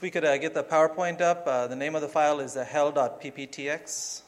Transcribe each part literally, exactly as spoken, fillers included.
If we could uh, get the PowerPoint up, uh, the name of the file is uh, hell dot p p t x.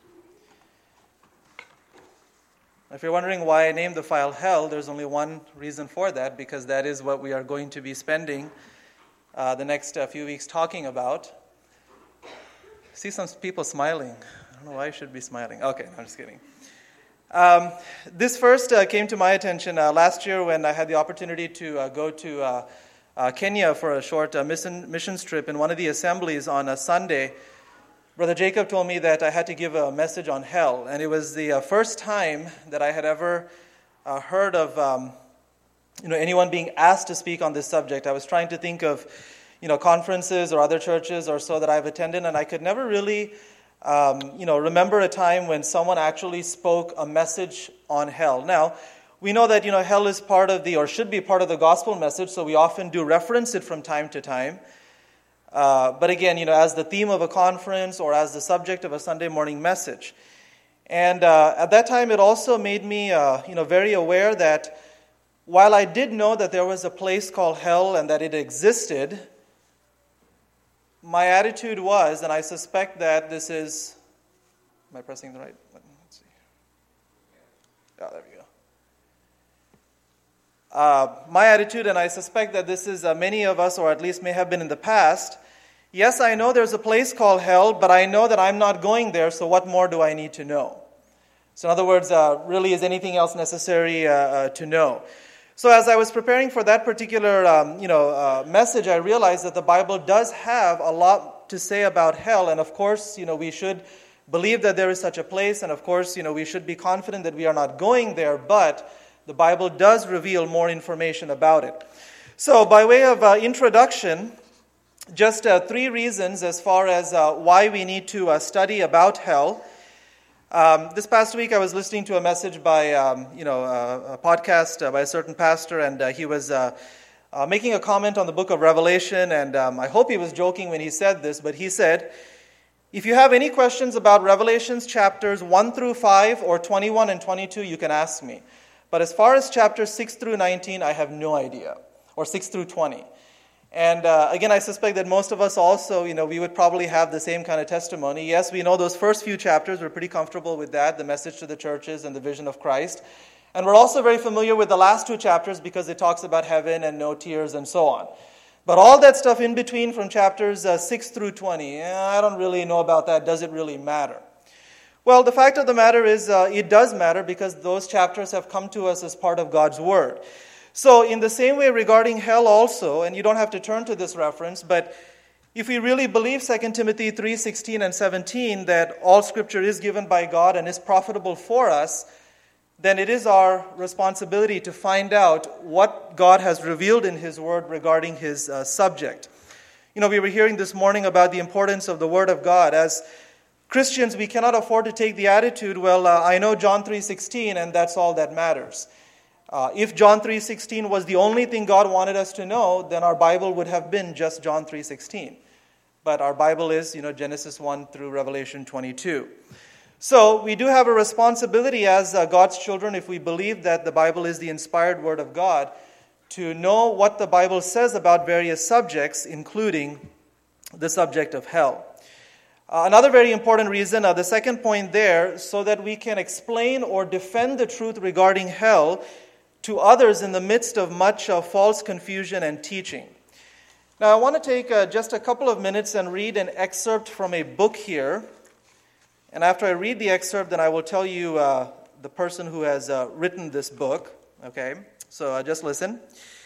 If you're wondering why I named the file hell, there's only one reason for that, because that is what we are going to be spending uh, the next uh, few weeks talking about. I see some people smiling. I don't know why I should be smiling. Okay, I'm just kidding. Um, this first uh, came to my attention uh, last year when I had the opportunity to uh, go to uh, uh, Kenya for a short uh, mission, missions trip. In one of the assemblies on a Sunday, Brother Jacob told me that I had to give a message on hell, and it was the uh, first time that I had ever uh, heard of um, you know, anyone being asked to speak on this subject. I was trying to think of you know, conferences or other churches or so that I've attended, and I could never really um, you know, remember a time when someone actually spoke a message on hell. Now, we know that you know hell is part of the, or should be part of the gospel message, so we often do reference it from time to time. Uh, but again, you know, as the theme of a conference or as the subject of a Sunday morning message. And uh, at that time, it also made me, uh, you know, very aware that while I did know that there was a place called hell and that it existed, my attitude was, and I suspect that this is, am I pressing the right button? Let's see. Oh, there we go. Uh, my attitude, and I suspect that this is uh, many of us, or at least may have been in the past, yes, I know there's a place called hell, but I know that I'm not going there, so what more do I need to know? So in other words, uh, really, is anything else necessary uh, uh, to know? So as I was preparing for that particular um, you know, uh, message, I realized that the Bible does have a lot to say about hell, and of course, you know, we should believe that there is such a place, and of course, you know, we should be confident that we are not going there, but the Bible does reveal more information about it. So by way of uh, introduction, just uh, three reasons as far as uh, why we need to uh, study about hell. Um, this past week I was listening to a message by, um, you know, uh, a podcast uh, by a certain pastor, and uh, he was uh, uh, making a comment on the book of Revelation, and um, I hope he was joking when he said this, but he said, if you have any questions about Revelations chapters one through five or twenty-one and twenty-two, you can ask me. But as far as chapters six through nineteen, I have no idea, or six through twenty. And uh, again, I suspect that most of us also, you know, we would probably have the same kind of testimony. Yes, we know those first few chapters, we're pretty comfortable with that, the message to the churches and the vision of Christ. And we're also very familiar with the last two chapters because it talks about heaven and no tears and so on. But all that stuff in between from chapters uh, six through twenty, eh, I don't really know about that. Does it really matter? Well, the fact of the matter is uh, it does matter because those chapters have come to us as part of God's Word. So in the same way regarding hell also, and you don't have to turn to this reference, but if we really believe Second Timothy three sixteen and seventeen, that all Scripture is given by God and is profitable for us, then it is our responsibility to find out what God has revealed in His Word regarding His uh, subject. You know, we were hearing this morning about the importance of the Word of God. As Christians, we cannot afford to take the attitude, well, uh, I know John three sixteen and that's all that matters. Uh, if John three sixteen was the only thing God wanted us to know, then our Bible would have been just John three sixteen. But our Bible is, you know, Genesis one through Revelation twenty-two. So we do have a responsibility as uh, God's children, if we believe that the Bible is the inspired Word of God, to know what the Bible says about various subjects, including the subject of hell. Uh, another very important reason, uh, the second point there, so that we can explain or defend the truth regarding hell to others in the midst of much uh, false confusion and teaching. Now, I want to take uh, just a couple of minutes and read an excerpt from a book here. And after I read the excerpt, then I will tell you uh, the person who has uh, written this book. Okay, so uh, just listen.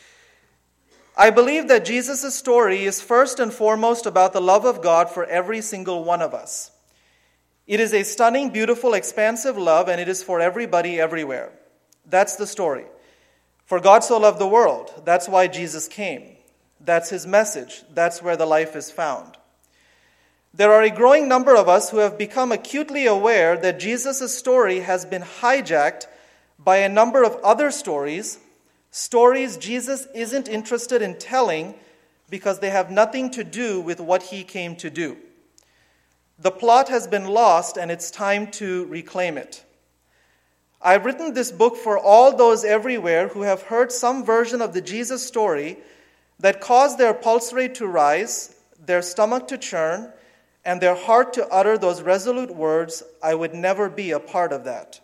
I believe that Jesus' story is first and foremost about the love of God for every single one of us. It is a stunning, beautiful, expansive love, and it is for everybody everywhere. That's the story. For God so loved the world. That's why Jesus came. That's His message. That's where the life is found. There are a growing number of us who have become acutely aware that Jesus' story has been hijacked by a number of other stories, stories Jesus isn't interested in telling because they have nothing to do with what He came to do. The plot has been lost and it's time to reclaim it. I've written this book for all those everywhere who have heard some version of the Jesus story that caused their pulse rate to rise, their stomach to churn, and their heart to utter those resolute words, "I would never be a part of that."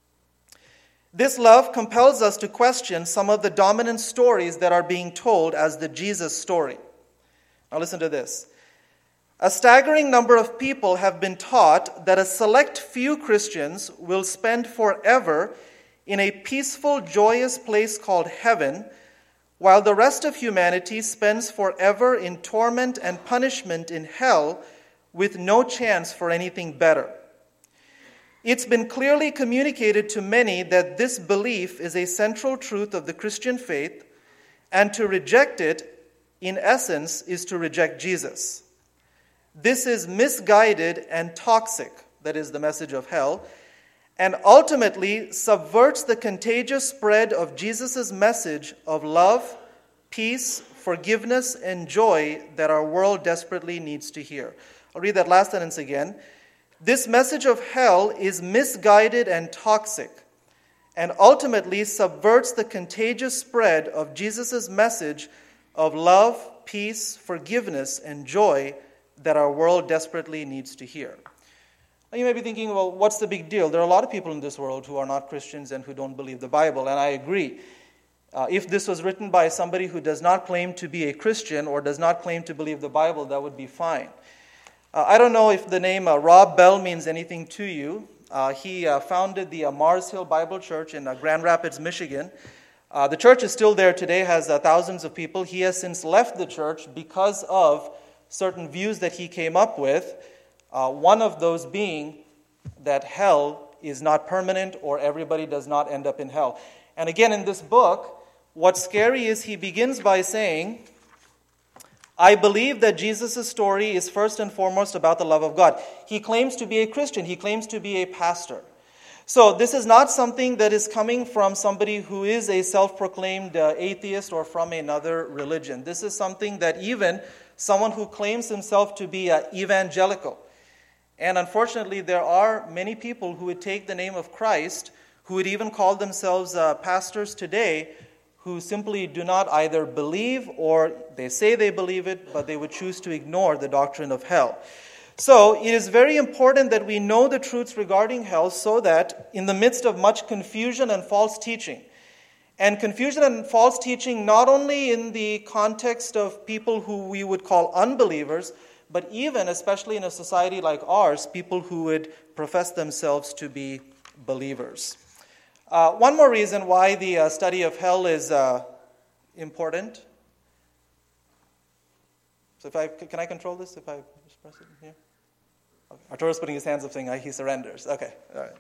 This love compels us to question some of the dominant stories that are being told as the Jesus story. Now listen to this. A staggering number of people have been taught that a select few Christians will spend forever in a peaceful, joyous place called heaven, while the rest of humanity spends forever in torment and punishment in hell with no chance for anything better. It's been clearly communicated to many that this belief is a central truth of the Christian faith, and to reject it, in essence, is to reject Jesus. This is misguided and toxic, that is the message of hell, and ultimately subverts the contagious spread of Jesus' message of love, peace, forgiveness, and joy that our world desperately needs to hear. I'll read that last sentence again. This message of hell is misguided and toxic, and ultimately subverts the contagious spread of Jesus' message of love, peace, forgiveness, and joy that our world desperately needs to hear. Now you may be thinking, well, what's the big deal? There are a lot of people in this world who are not Christians and who don't believe the Bible, and I agree. Uh, if this was written by somebody who does not claim to be a Christian or does not claim to believe the Bible, that would be fine. Uh, I don't know if the name uh, Rob Bell means anything to you. Uh, he uh, founded the uh, Mars Hill Bible Church in uh, Grand Rapids, Michigan. Uh, the church is still there today, has uh, thousands of people. He has since left the church because of certain views that he came up with, uh, one of those being that hell is not permanent or everybody does not end up in hell. And again, in this book, what's scary is he begins by saying, I believe that Jesus' story is first and foremost about the love of God. He claims to be a Christian. He claims to be a pastor. So this is not something that is coming from somebody who is a self-proclaimed uh, atheist or from another religion. This is something that even someone who claims himself to be uh, evangelical. And unfortunately, there are many people who would take the name of Christ, who would even call themselves uh, pastors today, who simply do not either believe or they say they believe it, but they would choose to ignore the doctrine of hell. So it is very important that we know the truths regarding hell so that in the midst of much confusion and false teaching, and confusion and false teaching not only in the context of people who we would call unbelievers, but even, especially in a society like ours, people who would profess themselves to be believers. Uh, one more reason why the uh, study of hell is uh, important. So if I can I control this? If I just press it here? Okay. Arturo's putting his hands up saying he surrenders. Okay, all right.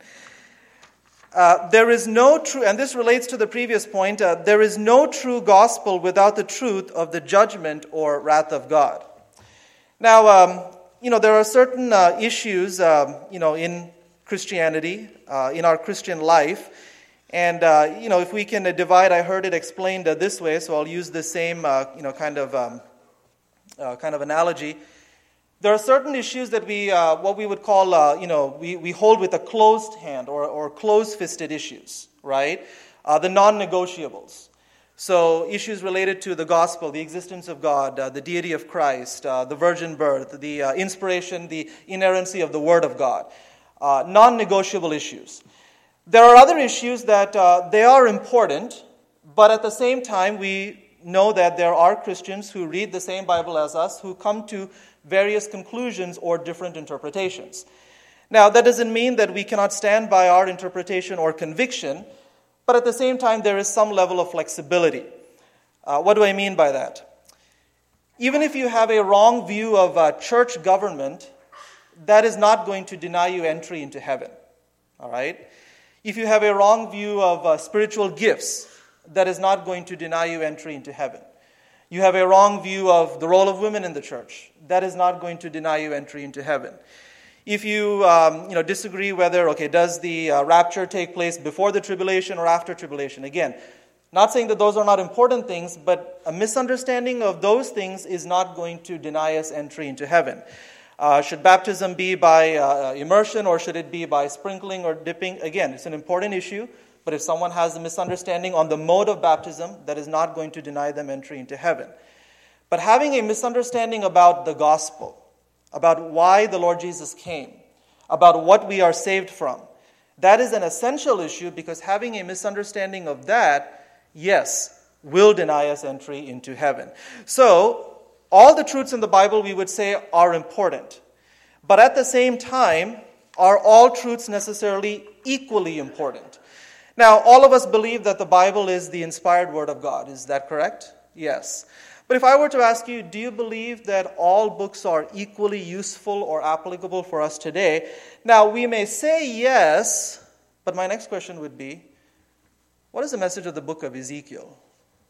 Uh, there is no true, and this relates to the previous point, uh, there is no true gospel without the truth of the judgment or wrath of God. Now, um, you know, there are certain uh, issues, um, you know, in Christianity, uh, in our Christian life, and, uh, you know, if we can uh, divide, I heard it explained uh, this way, so I'll use the same, uh, you know, kind of um, uh, kind of analogy. There are certain issues that we, uh, what we would call, uh, you know, we, we hold with a closed hand or, or closed-fisted issues, right? Uh, the non-negotiables. So issues related to the gospel, the existence of God, uh, the deity of Christ, uh, the virgin birth, the uh, inspiration, the inerrancy of the Word of God. Uh, non-negotiable issues. There are other issues that uh, they are important, but at the same time we know that there are Christians who read the same Bible as us who come to various conclusions or different interpretations. Now, that doesn't mean that we cannot stand by our interpretation or conviction, but at the same time, there is some level of flexibility. Uh, what do I mean by that? Even if you have a wrong view of uh, church government, that is not going to deny you entry into heaven. All right? If you have a wrong view of uh, spiritual gifts, that is not going to deny you entry into heaven. You have a wrong view of the role of women in the church. That is not going to deny you entry into heaven. If you, um, you know, disagree whether, okay, does the uh, rapture take place before the tribulation or after tribulation? Again, not saying that those are not important things, but a misunderstanding of those things is not going to deny us entry into heaven. Uh, should baptism be by uh, immersion or should it be by sprinkling or dipping? Again, it's an important issue. But if someone has a misunderstanding on the mode of baptism, that is not going to deny them entry into heaven. But having a misunderstanding about the gospel, about why the Lord Jesus came, about what we are saved from, that is an essential issue, because having a misunderstanding of that, yes, will deny us entry into heaven. So, all the truths in the Bible, we would say, are important. But at the same time, are all truths necessarily equally important? Now, all of us believe that the Bible is the inspired Word of God. Is that correct? Yes. But if I were to ask you, do you believe that all books are equally useful or applicable for us today? Now, we may say yes, but my next question would be, what is the message of the book of Ezekiel?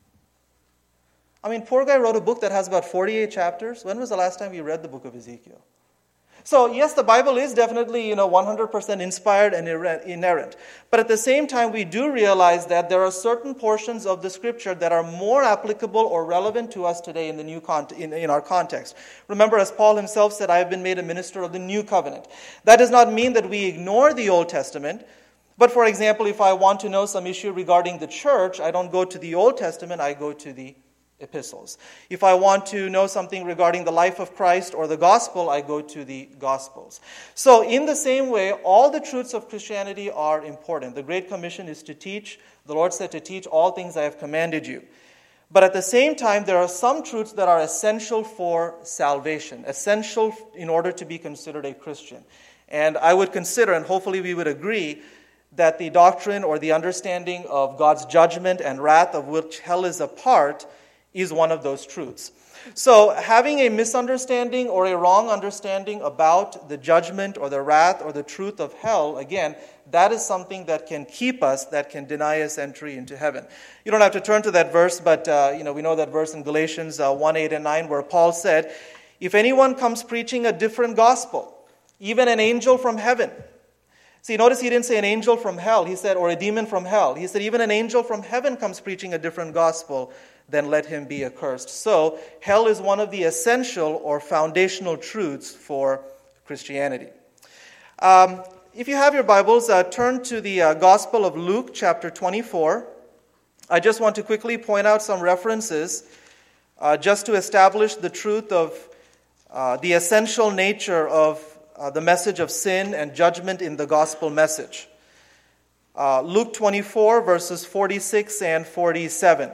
I mean, poor guy wrote a book that has about forty-eight chapters. When was the last time you read the book of Ezekiel? So, yes, the Bible is definitely, you know, one hundred percent inspired and inerrant. But at the same time, we do realize that there are certain portions of the Scripture that are more applicable or relevant to us today in the new con- in, in our context. Remember, as Paul himself said, I have been made a minister of the new covenant. That does not mean that we ignore the Old Testament. But, for example, if I want to know some issue regarding the church, I don't go to the Old Testament, I go to the epistles. If I want to know something regarding the life of Christ or the gospel, I go to the gospels. So in the same way, all the truths of Christianity are important. The Great Commission is to teach. The Lord said to teach all things I have commanded you. But at the same time, there are some truths that are essential for salvation, essential in order to be considered a Christian. And I would consider, and hopefully we would agree, that the doctrine or the understanding of God's judgment and wrath, of which hell is a part, is one of those truths. So having a misunderstanding or a wrong understanding about the judgment or the wrath or the truth of hell, again, that is something that can keep us, that can deny us entry into heaven. You don't have to turn to that verse, but uh, you know we know that verse in Galatians uh, one, eight, and nine, where Paul said, if anyone comes preaching a different gospel, even an angel from heaven. See, notice he didn't say an angel from hell. He said, or a demon from hell. He said, even an angel from heaven comes preaching a different gospel, then let him be accursed. So, hell is one of the essential or foundational truths for Christianity. Um, if you have your Bibles, uh, turn to the uh, Gospel of Luke, chapter twenty-four. I just want to quickly point out some references uh, just to establish the truth of uh, the essential nature of uh, the message of sin and judgment in the gospel message. Uh, Luke twenty-four, verses forty-six and forty-seven.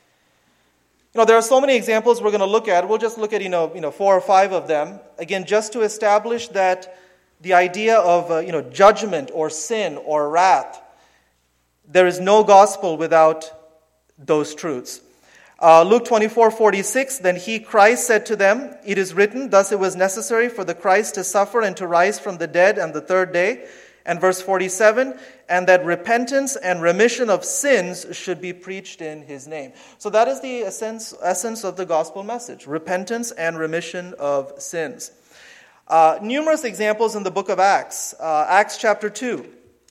You know, there are so many examples we're going to look at. We'll just look at, you know, you know, four or five of them. Again, just to establish that the idea of, uh, you know, judgment or sin or wrath, there is no gospel without those truths. Uh, Luke twenty-four, forty-six, then he, Christ, said to them, it is written, thus it was necessary for the Christ to suffer and to rise from the dead on the third day. And verse forty-seven, and that repentance and remission of sins should be preached in his name. So that is the essence, essence of the gospel message, repentance and remission of sins. Uh, numerous examples in the book of Acts. Uh, Acts chapter two.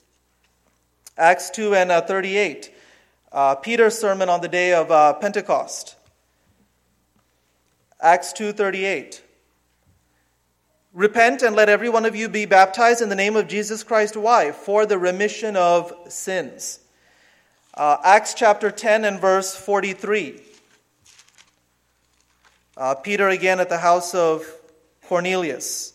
Acts two and uh, thirty-eight. Uh, Peter's sermon on the day of uh, Pentecost. Acts two thirty-eight. Repent and let every one of you be baptized in the name of Jesus Christ. Why? For the remission of sins. Uh, Acts chapter ten and verse forty-three. Uh, Peter again at the house of Cornelius.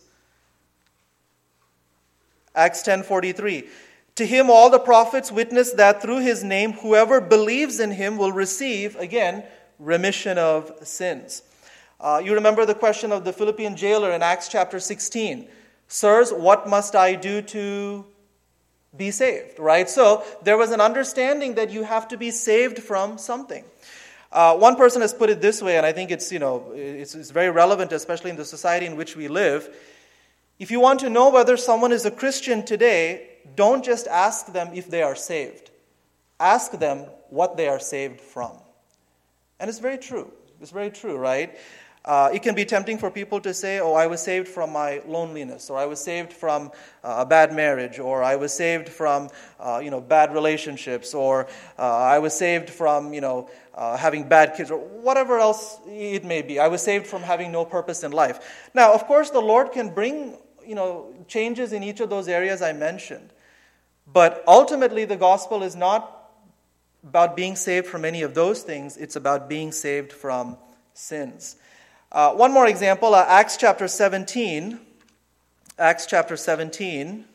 Acts ten forty-three. To him all the prophets witness that through his name whoever believes in him will receive, again, remission of sins. Uh, you remember the question of the Philippian jailer in Acts chapter sixteen. Sirs, what must I do to be saved? Right? So there was an understanding that you have to be saved from something. Uh, one person has put it this way, and I think it's, you know, it's, it's very relevant, especially in the society in which we live. If you want to know whether someone is a Christian today, don't just ask them if they are saved. Ask them what they are saved from. And it's very true. It's very true, right? Uh, it can be tempting for people to say, oh, I was saved from my loneliness, or I was saved from uh, a bad marriage, or I was saved from, uh, you know, bad relationships, or uh, I was saved from, you know, uh, having bad kids, or whatever else it may be. I was saved from having no purpose in life. Now, of course, the Lord can bring, you know, changes in each of those areas I mentioned. But ultimately, the gospel is not about being saved from any of those things. It's about being saved from sins. Uh, one more example, uh, Acts chapter seventeen. Acts chapter seventeen.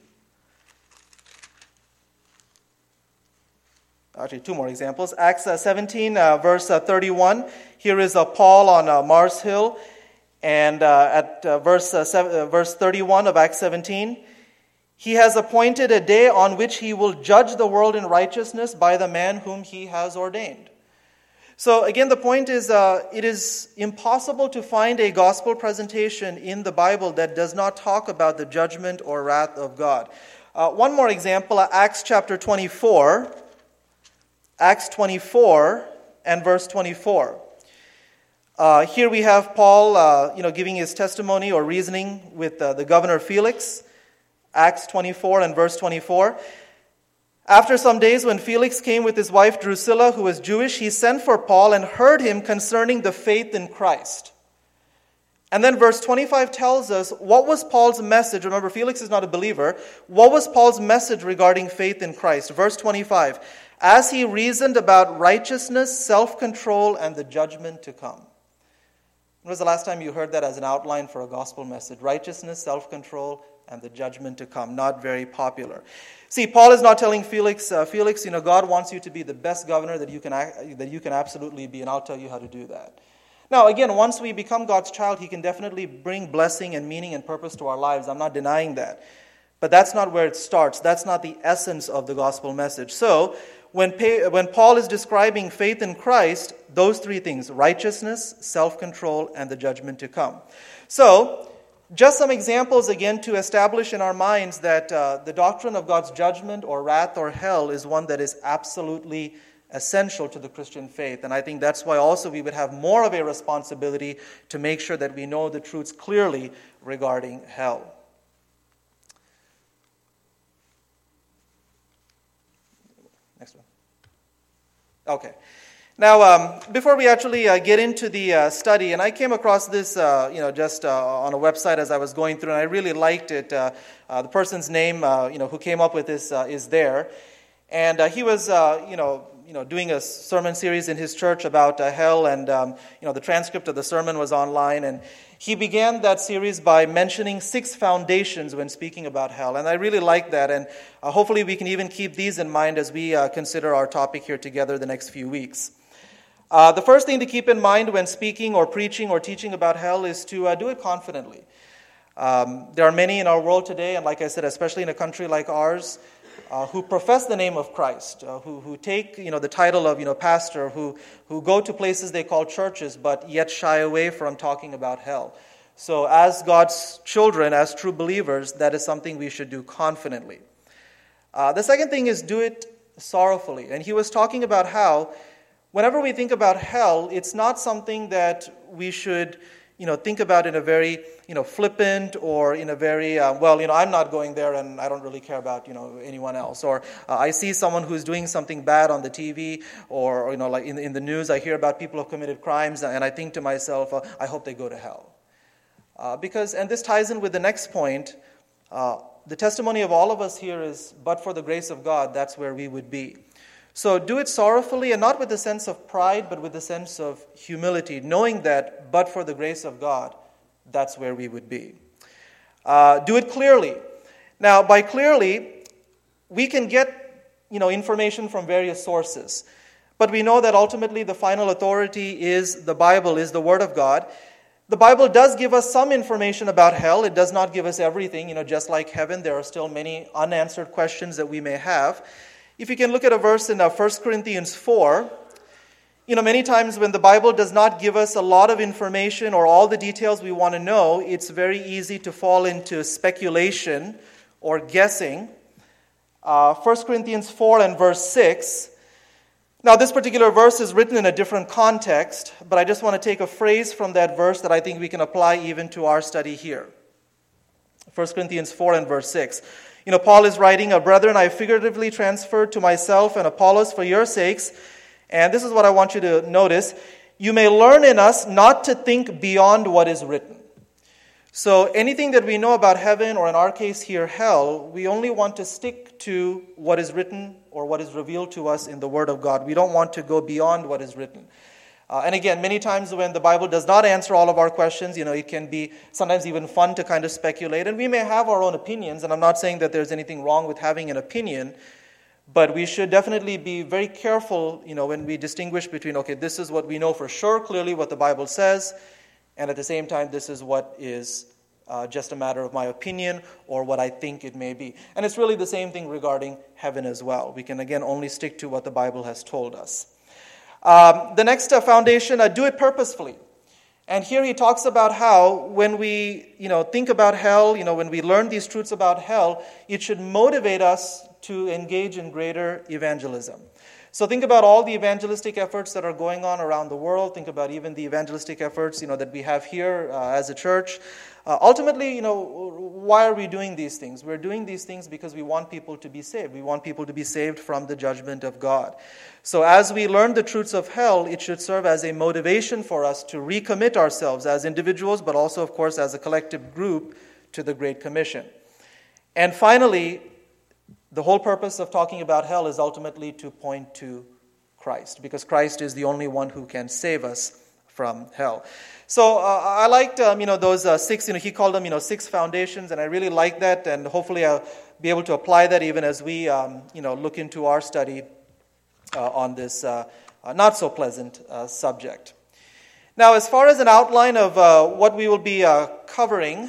Actually, two more examples. Acts uh, seventeen, uh, verse uh, thirty-one. Here is uh, Paul on uh, Mars Hill. And uh, at uh, verse, uh, seven, uh, verse thirty-one of Acts seventeen, he has appointed a day on which he will judge the world in righteousness by the man whom he has ordained. So again, the point is, uh, it is impossible to find a gospel presentation in the Bible that does not talk about the judgment or wrath of God. Uh, one more example, uh, Acts chapter twenty-four. Acts twenty-four and verse twenty-four. Uh, here we have Paul, uh, you know, giving his testimony or reasoning with uh, the governor Felix. Acts twenty-four and verse twenty-four. After some days, when Felix came with his wife Drusilla, who was Jewish, he sent for Paul and heard him concerning the faith in Christ. And then verse twenty-five tells us what was Paul's message. Remember, Felix is not a believer. What was Paul's message regarding faith in Christ? Verse twenty-five. As he reasoned about righteousness, self-control, and the judgment to come. When was the last time you heard that as an outline for a gospel message? Righteousness, self-control, and the judgment to come. Not very popular. See, Paul is not telling Felix, uh, Felix, you know, God wants you to be the best governor that you can that you can absolutely be, and I'll tell you how to do that. Now, again, once we become God's child, He can definitely bring blessing and meaning and purpose to our lives. I'm not denying that. But that's not where it starts. That's not the essence of the gospel message. So, when, when Paul is describing faith in Christ, those three things, righteousness, self-control, and the judgment to come. So, just some examples again to establish in our minds that uh, the doctrine of God's judgment or wrath or hell is one that is absolutely essential to the Christian faith. And I think that's why also we would have more of a responsibility to make sure that we know the truths clearly regarding hell. Next one. Okay. Now, um, before we actually uh, get into the uh, study, and I came across this, uh, you know, just uh, on a website as I was going through, and I really liked it. Uh, uh, the person's name, uh, you know, who came up with this uh, is there, and uh, he was, uh, you know, you know, doing a sermon series in his church about uh, hell, and um, you know, the transcript of the sermon was online, and he began that series by mentioning six foundations when speaking about hell, and I really like that, and uh, hopefully we can even keep these in mind as we uh, consider our topic here together the next few weeks. Uh, the first thing to keep in mind when speaking or preaching or teaching about hell is to uh, do it confidently. Um, there are many in our world today, and like I said, especially in a country like ours, uh, who profess the name of Christ, uh, who who take you know the title of you know pastor, who who go to places they call churches, but yet shy away from talking about hell. So, as God's children, as true believers, that is something we should do confidently. Uh, the second thing is do it sorrowfully, and he was talking about how, whenever we think about hell, it's not something that we should, you know, think about in a very, you know, flippant or in a very, uh, well, you know, I'm not going there and I don't really care about, you know, anyone else. Or uh, I see someone who's doing something bad on the T V or, or you know, like in, in the news, I hear about people who have committed crimes and I think to myself, uh, I hope they go to hell. Uh, because, and this ties in with the next point, uh, the testimony of all of us here is, but for the grace of God, that's where we would be. So do it sorrowfully, and not with a sense of pride, but with a sense of humility, knowing that, but for the grace of God, that's where we would be. Uh, do it clearly. Now, by clearly, we can get, you know, information from various sources. But we know that ultimately the final authority is the Bible, is the Word of God. The Bible does give us some information about hell. It does not give us everything. You know, just like heaven, there are still many unanswered questions that we may have. If you can look at a verse in uh, First Corinthians four, you know, many times when the Bible does not give us a lot of information or all the details we want to know, it's very easy to fall into speculation or guessing. Uh, First Corinthians four and verse six. Now, this particular verse is written in a different context, but I just want to take a phrase from that verse that I think we can apply even to our study here. First Corinthians four and verse six. You know, Paul is writing, "Brethren, I figuratively transferred to myself and Apollos for your sakes." And this is what I want you to notice. "You may learn in us not to think beyond what is written." So anything that we know about heaven, or in our case here, hell, we only want to stick to what is written or what is revealed to us in the Word of God. We don't want to go beyond what is written. Uh, and again, many times when the Bible does not answer all of our questions, you know, it can be sometimes even fun to kind of speculate. And we may have our own opinions, and I'm not saying that there's anything wrong with having an opinion, but we should definitely be very careful, you know, when we distinguish between, okay, this is what we know for sure, clearly what the Bible says, and at the same time, this is what is uh, just a matter of my opinion or what I think it may be. And it's really the same thing regarding heaven as well. We can, again, only stick to what the Bible has told us. Um, the next uh, foundation, uh, do it purposefully. And here he talks about how when we, you know, think about hell, you know, when we learn these truths about hell, it should motivate us to engage in greater evangelism. So think about all the evangelistic efforts that are going on around the world. Think about even the evangelistic efforts, you know, that we have here uh, as a church. Uh, ultimately, you know, why are we doing these things? We're doing these things because we want people to be saved. We want people to be saved from the judgment of God. So as we learn the truths of hell, it should serve as a motivation for us to recommit ourselves as individuals, but also, of course, as a collective group to the Great Commission. And finally, the whole purpose of talking about hell is ultimately to point to Christ, because Christ is the only one who can save us from hell. So uh, I liked, um, you know, those uh, six, you know, he called them, you know, six foundations, and I really like that, and hopefully I'll be able to apply that even as we, um, you know, look into our study uh, on this uh, uh, not so pleasant uh, subject. Now, as far as an outline of uh, what we will be uh, covering,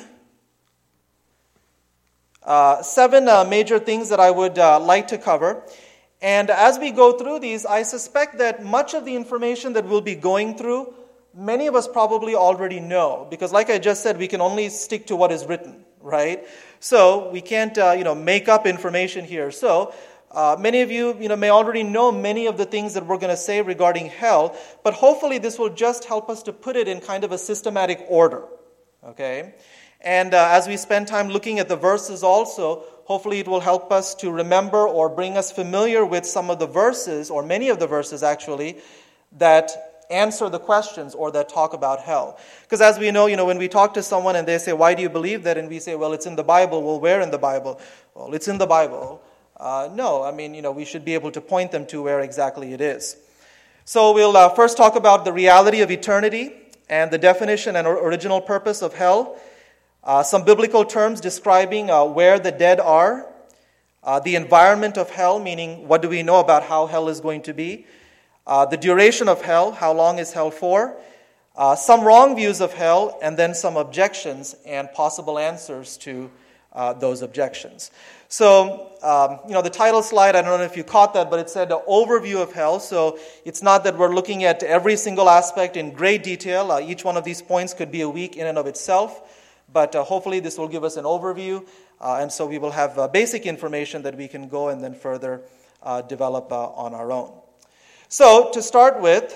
uh, seven uh, major things that I would uh, like to cover. And as we go through these, I suspect that much of the information that we'll be going through, many of us probably already know, because like I just said, we can only stick to what is written, right? So we can't, uh, you know, make up information here. So uh, many of you, you know, may already know many of the things that we're going to say regarding hell, but hopefully this will just help us to put it in kind of a systematic order, okay? And uh, as we spend time looking at the verses also, hopefully it will help us to remember or bring us familiar with some of the verses, or many of the verses actually, that answer the questions or that talk about hell. Because as we know, you know, when we talk to someone and they say, why do you believe that? And we say, well, it's in the Bible. Well, where in the Bible? Well, it's in the Bible. Uh, no, I mean, you know, we should be able to point them to where exactly it is. So we'll uh, first talk about the reality of eternity and the definition and original purpose of hell. Uh, some biblical terms describing uh, where the dead are. Uh, the environment of hell, meaning what do we know about how hell is going to be. Uh, the duration of hell, how long is hell for? Uh, some wrong views of hell, and then some objections and possible answers to uh, those objections. So, um, you know, the title slide, I don't know if you caught that, but it said an overview of hell. So it's not that we're looking at every single aspect in great detail. Uh, each one of these points could be a week in and of itself, but uh, hopefully this will give us an overview, uh, and so we will have uh, basic information that we can go and then further uh, develop uh, on our own. So, to start with,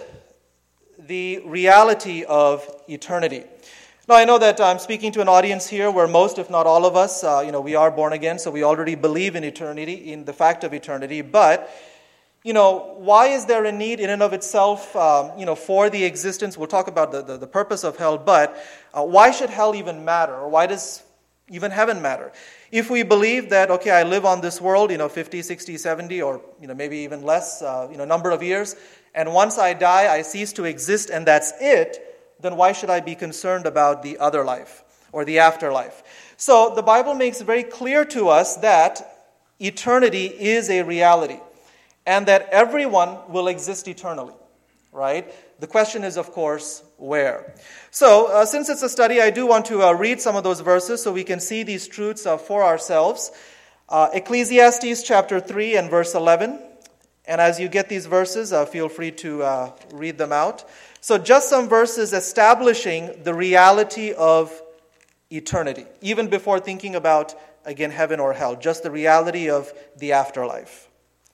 the reality of eternity. Now, I know that I'm speaking to an audience here where most, if not all of us, uh, you know, we are born again, so we already believe in eternity, in the fact of eternity. But, you know, why is there a need in and of itself, um, you know, for the existence? We'll talk about the, the, the purpose of hell, but uh, why should hell even matter? Or why does even heaven matter? If we believe that, okay, I live on this world, you know, fifty, sixty, seventy, or, you know, maybe even less, uh, you know, number of years, and once I die, I cease to exist, and that's it, then why should I be concerned about the other life or the afterlife? So the Bible makes very clear to us that eternity is a reality, and that everyone will exist eternally, right? The question is, of course, where? So, uh, since it's a study, I do want to uh, read some of those verses so we can see these truths uh, for ourselves. Uh, Ecclesiastes chapter three and verse eleven. And as you get these verses, uh, feel free to uh, read them out. So just some verses establishing the reality of eternity, even before thinking about, again, heaven or hell, just the reality of the afterlife.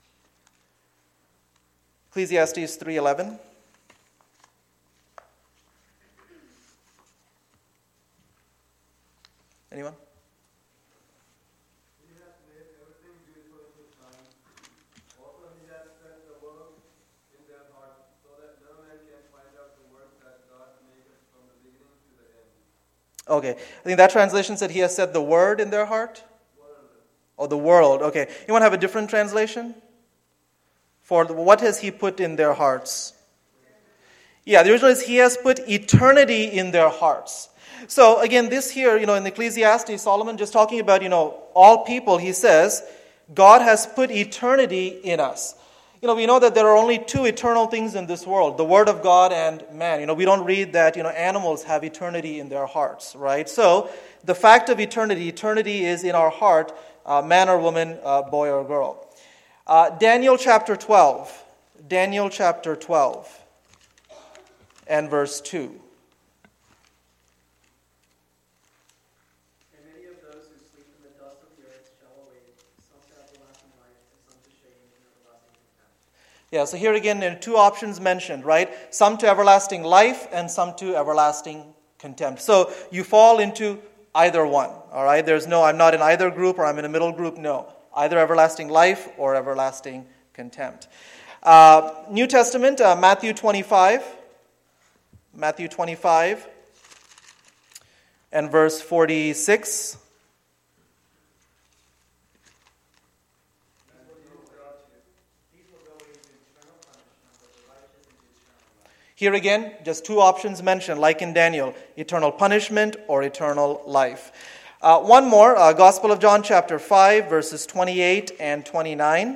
Ecclesiastes three eleven. Anyone? He has made everything beautiful in his time. Also he has set the world in their heart, so that no man can find out the work that God maketh from the beginning to the end. Okay. I think that translation said he has set the word in their heart. World. Oh, the world. Okay. You want to have a different translation? For the, what has he put in their hearts? Yeah, the original is He has put eternity in their hearts. So again, this here, you know, in Ecclesiastes, Solomon just talking about, you know, all people, he says, God has put eternity in us. You know, we know that there are only two eternal things in this world, the Word of God and man. You know, we don't read that, you know, animals have eternity in their hearts, right? So, the fact of eternity, eternity is in our heart, uh, man or woman, uh, boy or girl. Uh, Daniel chapter twelve. Daniel chapter twelve and verse two. Yeah, so here again, there are two options mentioned, right? Some to everlasting life and some to everlasting contempt. So you fall into either one, all right? There's no, I'm not in either group or I'm in a middle group. No, either everlasting life or everlasting contempt. Uh, New Testament, uh, Matthew twenty-five. Matthew twenty-five and verse forty-six. Here again, just two options mentioned, like in Daniel, eternal punishment or eternal life. Uh, one more, uh, Gospel of John chapter five, verses twenty-eight and twenty-nine.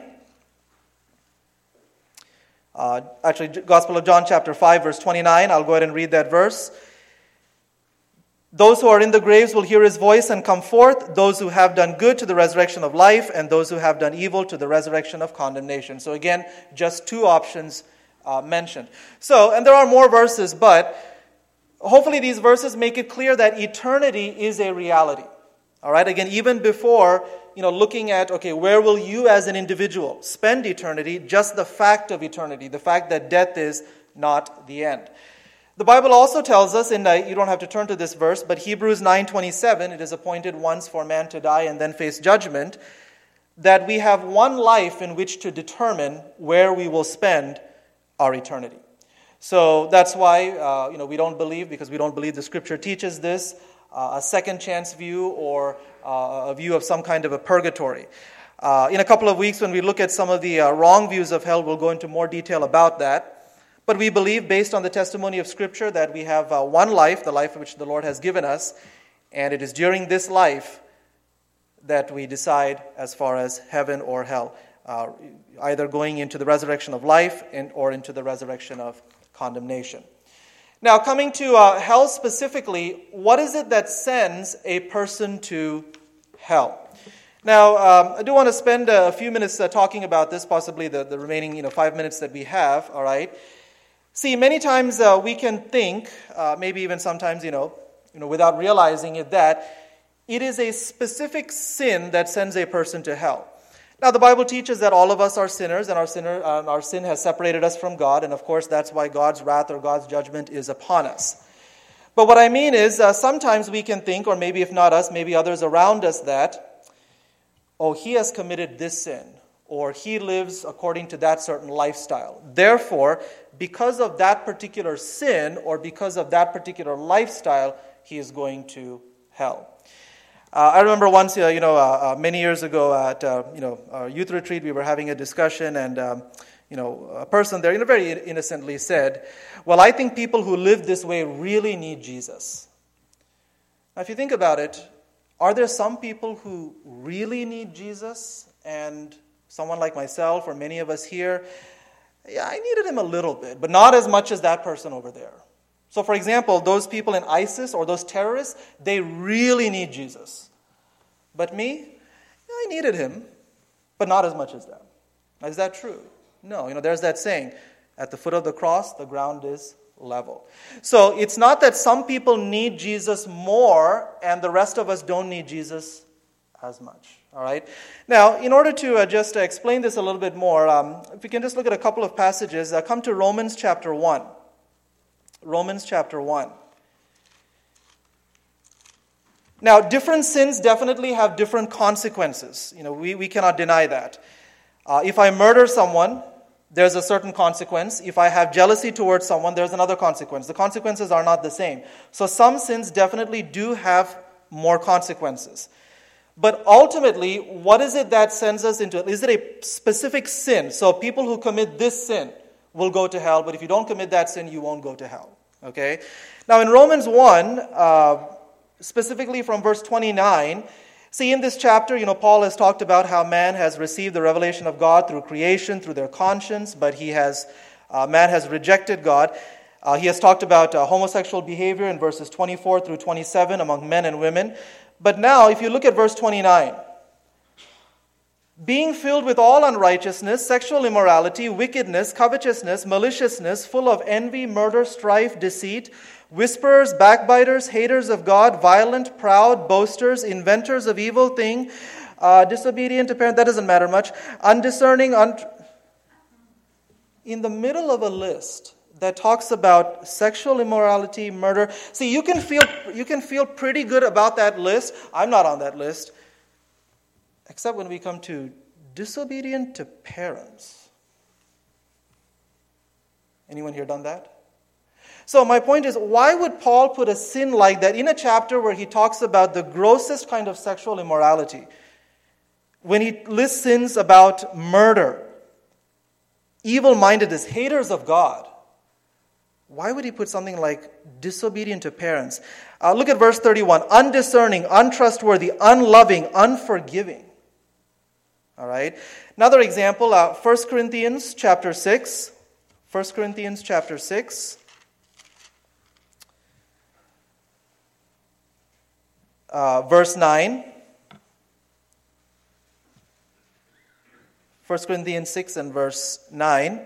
Uh, actually, Gospel of John chapter five, verse twenty-nine, I'll go ahead and read that verse. Those who are in the graves will hear his voice and come forth, those who have done good to the resurrection of life, and those who have done evil to the resurrection of condemnation. So again, just two options Uh, mentioned. So, and there are more verses, but hopefully these verses make it clear that eternity is a reality. All right, again, even before, you know, looking at, okay, where will you as an individual spend eternity, just the fact of eternity, the fact that death is not the end. The Bible also tells us, and you don't have to turn to this verse, but Hebrews nine twenty-seven, it is appointed once for man to die and then face judgment, that we have one life in which to determine where we will spend our eternity. So that's why uh, you know we don't believe, because we don't believe the Scripture teaches this, uh, a second chance view or uh, a view of some kind of a purgatory. Uh, in a couple of weeks, when we look at some of the uh, wrong views of hell, we'll go into more detail about that. But we believe, based on the testimony of Scripture, that we have uh, one life, the life which the Lord has given us, and it is during this life that we decide as far as heaven or hell. Uh, either going into the resurrection of life and, or into the resurrection of condemnation. Now, coming to uh, hell specifically, what is it that sends a person to hell? Now, um, I do want to spend a few minutes uh, talking about this, possibly the, the remaining you know, five minutes that we have, all right? See, many times uh, we can think, uh, maybe even sometimes, you know, you know, without realizing it, that it is a specific sin that sends a person to hell. Now, the Bible teaches that all of us are sinners, and our sinner, uh, our sin has separated us from God, and of course, that's why God's wrath or God's judgment is upon us. But what I mean is, uh, sometimes we can think, or maybe if not us, maybe others around us, that, oh, he has committed this sin, or he lives according to that certain lifestyle. Therefore, because of that particular sin, or because of that particular lifestyle, he is going to hell. Uh, I remember once, uh, you know, uh, uh, many years ago at, uh, you know, our youth retreat, we were having a discussion, and, um, you know, a person there, you know, very innocently said, well, I think people who live this way really need Jesus. Now, if you think about it, are there some people who really need Jesus? And someone like myself or many of us here, yeah, I needed him a little bit, but not as much as that person over there. So, for example, those people in ISIS or those terrorists, they really need Jesus. But me, yeah, I needed him, but not as much as them. Now, is that true? No. You know, there's that saying, at the foot of the cross, the ground is level. So, it's not that some people need Jesus more and the rest of us don't need Jesus as much. All right? Now, in order to uh, just uh, explain this a little bit more, um, if we can just look at a couple of passages, uh, come to Romans chapter one. Romans chapter one. Now, different sins definitely have different consequences. You know, we, we cannot deny that. Uh, if I murder someone, there's a certain consequence. If I have jealousy towards someone, there's another consequence. The consequences are not the same. So some sins definitely do have more consequences. But ultimately, what is it that sends us into it? Is it a specific sin? So people who commit this sin, will go to hell, but if you don't commit that sin, you won't go to hell. Okay? Now in Romans one, uh, specifically from verse twenty-nine, see in this chapter, you know, Paul has talked about how man has received the revelation of God through creation, through their conscience, but he has, uh, man has rejected God. Uh, he has talked about uh, homosexual behavior in verses twenty-four through twenty-seven among men and women. But now, if you look at verse twenty-nine, being filled with all unrighteousness, sexual immorality, wickedness, covetousness, maliciousness, full of envy, murder, strife, deceit, whisperers, backbiters, haters of God, violent, proud, boasters, inventors of evil thing, uh, disobedient to parents, that doesn't matter much, undiscerning, un- in the middle of a list that talks about sexual immorality, murder. See, you can feel you can feel pretty good about that list. I'm not on that list. Except when we come to disobedient to parents. Anyone here done that? So my point is, why would Paul put a sin like that in a chapter where he talks about the grossest kind of sexual immorality? When he lists sins about murder, evil-mindedness, haters of God, why would he put something like disobedient to parents? Uh, look at verse thirty-one. Undiscerning, untrustworthy, unloving, unforgiving. All right. Another example, uh, First Corinthians chapter six. First Corinthians chapter six. Uh, verse nine. First Corinthians six and verse nine.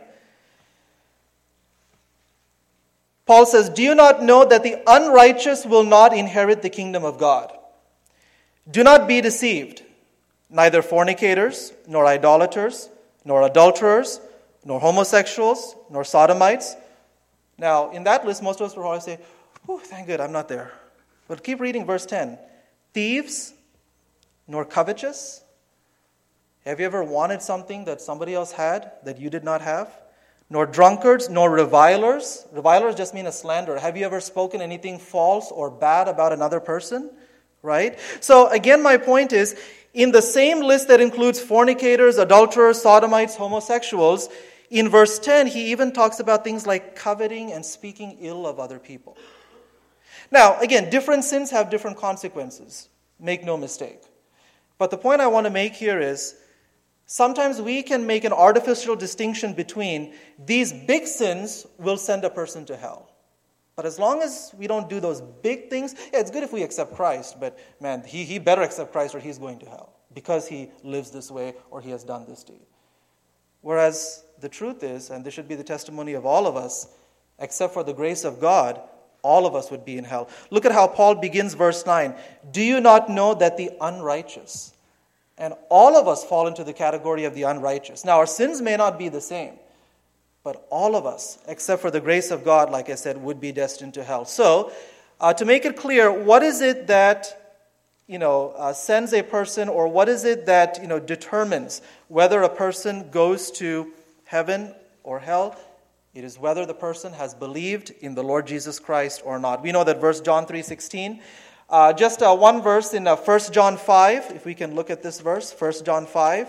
Paul says, "Do you not know that the unrighteous will not inherit the kingdom of God? Do not be deceived. Neither fornicators, nor idolaters, nor adulterers, nor homosexuals, nor sodomites." Now, in that list, most of us will probably say, "Oh, thank God, I'm not there." But keep reading verse ten. "Thieves, nor covetous." Have you ever wanted something that somebody else had that you did not have? "Nor drunkards, nor revilers." Revilers just mean a slanderer. Have you ever spoken anything false or bad about another person? Right? So again, my point is, in the same list that includes fornicators, adulterers, sodomites, homosexuals, in verse ten, he even talks about things like coveting and speaking ill of other people. Now, again, different sins have different consequences. Make no mistake. But the point I want to make here is, sometimes we can make an artificial distinction between these big sins will send a person to hell. But as long as we don't do those big things, yeah, it's good if we accept Christ, but man, he, he better accept Christ or he's going to hell because he lives this way or he has done this deed. Whereas the truth is, and this should be the testimony of all of us, except for the grace of God, all of us would be in hell. Look at how Paul begins verse nine. "Do you not know that the unrighteous," and all of us fall into the category of the unrighteous. Now, our sins may not be the same, but all of us, except for the grace of God, like I said, would be destined to hell. So, uh, to make it clear, what is it that, you know, uh, sends a person, or what is it that, you know, determines whether a person goes to heaven or hell? It is whether the person has believed in the Lord Jesus Christ or not. We know that verse John three sixteen. Uh, just uh, one verse in uh, First John five, if we can look at this verse, First John five.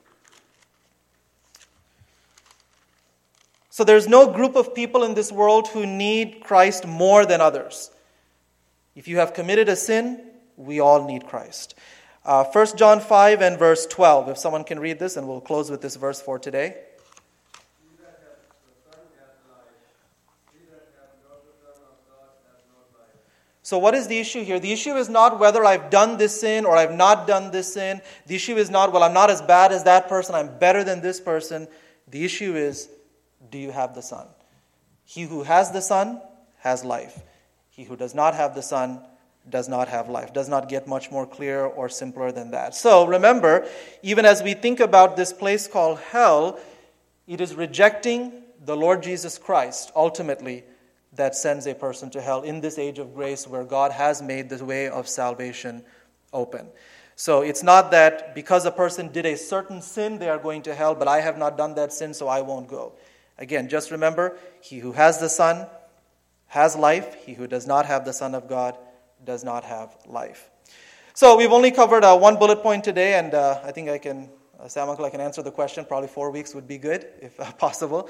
So there's no group of people in this world who need Christ more than others. If you have committed a sin, we all need Christ. Uh, First John five and verse twelve. If someone can read this, and we'll close with this verse for today. He that hath the Son hath life. He that hath not the Son of God hath not life. So what is the issue here? The issue is not whether I've done this sin or I've not done this sin. The issue is not, well, I'm not as bad as that person, I'm better than this person. The issue is, do you have the Son? He who has the Son has life. He who does not have the Son does not have life. Does not get much more clear or simpler than that. So remember, even as we think about this place called hell, it is rejecting the Lord Jesus Christ, ultimately, that sends a person to hell in this age of grace where God has made the way of salvation open. So it's not that because a person did a certain sin, they are going to hell, but I have not done that sin, so I won't go. Again, just remember, he who has the Son has life. He who does not have the Son of God does not have life. So we've only covered uh, one bullet point today, and uh, I think I can, uh, Sam Uncle, I can answer the question. Probably four weeks would be good, if uh, possible.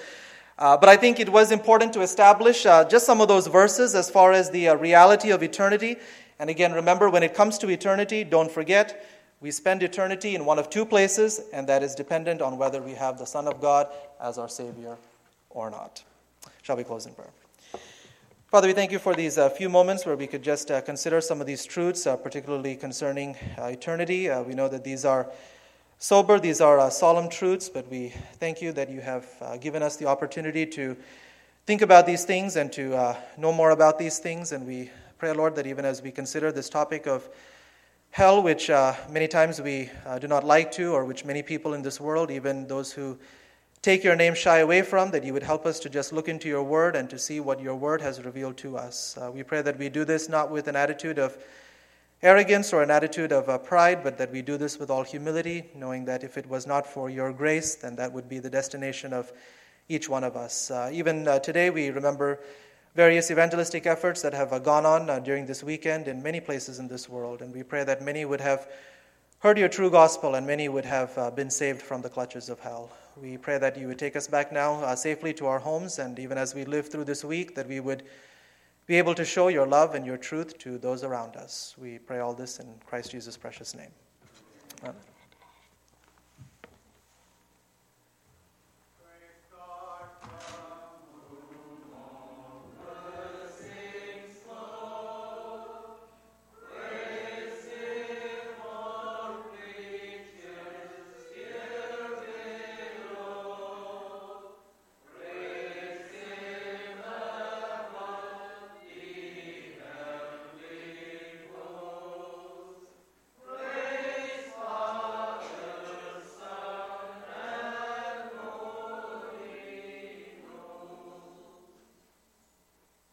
Uh, but I think it was important to establish uh, just some of those verses as far as the uh, reality of eternity. And again, remember, when it comes to eternity, don't forget, we spend eternity in one of two places, and that is dependent on whether we have the Son of God as our Savior or not. Shall we close in prayer? Father, we thank you for these uh, few moments where we could just uh, consider some of these truths, uh, particularly concerning uh, eternity. Uh, we know that these are sober, these are uh, solemn truths, but we thank you that you have uh, given us the opportunity to think about these things and to uh, know more about these things. And we pray, Lord, that even as we consider this topic of hell, which uh, many times we uh, do not like to, or which many people in this world, even those who take your name, shy away from, that you would help us to just look into your word and to see what your word has revealed to us. Uh, we pray that we do this not with an attitude of arrogance or an attitude of uh, pride, but that we do this with all humility, knowing that if it was not for your grace, then that would be the destination of each one of us. Uh, even uh, today, we remember various evangelistic efforts that have uh, gone on uh, during this weekend in many places in this world, and we pray that many would have heard your true gospel and many would have uh, been saved from the clutches of hell. We pray that you would take us back now uh, safely to our homes, and even as we live through this week, that we would be able to show your love and your truth to those around us. We pray all this in Christ Jesus' precious name. Amen.